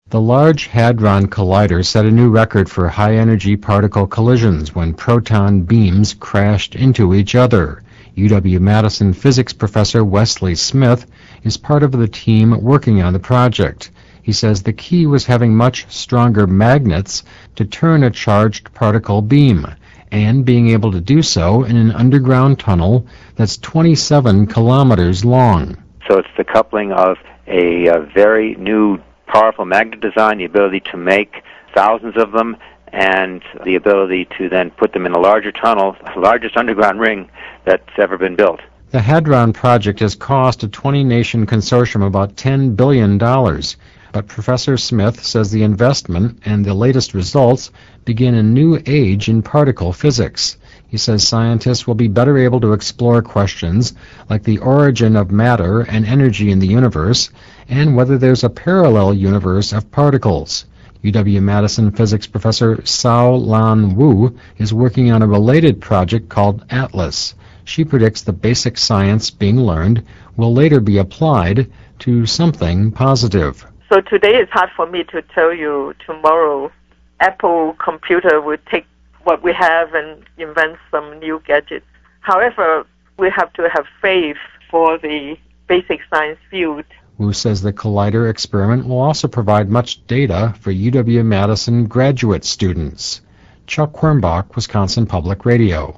The Large Hadron Collider set a new record for high-energy particle collisions when proton beams crashed into each other. UW-Madison physics professor Wesley Smith is part of the team working on the project. He says the key was having much stronger magnets to turn a charged particle beam, and being able to do so in an underground tunnel that's 27 kilometers long. So it's the coupling of a very new powerful magnet design, the ability to make thousands of them, and the ability to then put them in a larger tunnel, the largest underground ring that's ever been built. The Hadron Project has cost a 20-nation consortium about $10 billion, but Professor Smith says the investment and the latest results begin a new age in particle physics. He says scientists will be better able to explore questions like the origin of matter and energy in the universe, and whether there's a parallel universe of particles. UW-Madison physics professor Xiaolan Wu is working on a related project called ATLAS. She predicts the basic science being learned will later be applied to something positive. So today it's hard for me to tell you tomorrow Apple computer will take what we have and invent some new gadgets. However, we have to have faith for the basic science field. Wu says the Collider experiment will also provide much data for UW-Madison graduate students. Chuck Quirmbach, Wisconsin Public Radio.